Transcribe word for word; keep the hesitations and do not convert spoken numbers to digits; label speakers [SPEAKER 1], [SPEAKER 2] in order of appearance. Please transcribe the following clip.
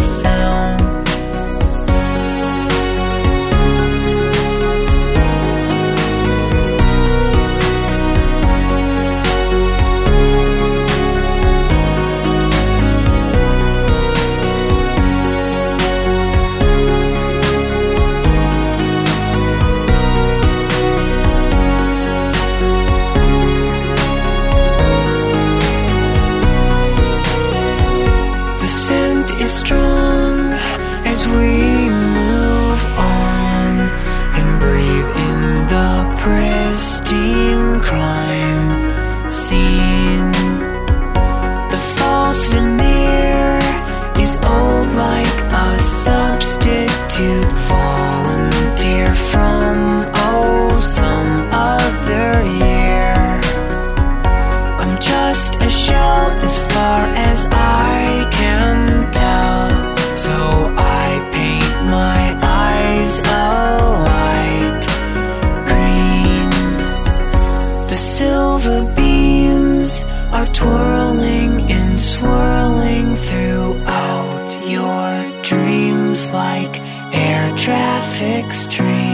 [SPEAKER 1] sound. Is strong as we move on and breathe in the pristine crime scene. The false veneer is old like a substitute volunteer from oh some other year. I'm just a shell as far as I can tell, so I paint my eyes a light green. The silver beams are twirling and swirling throughout your dreams like air traffic streams.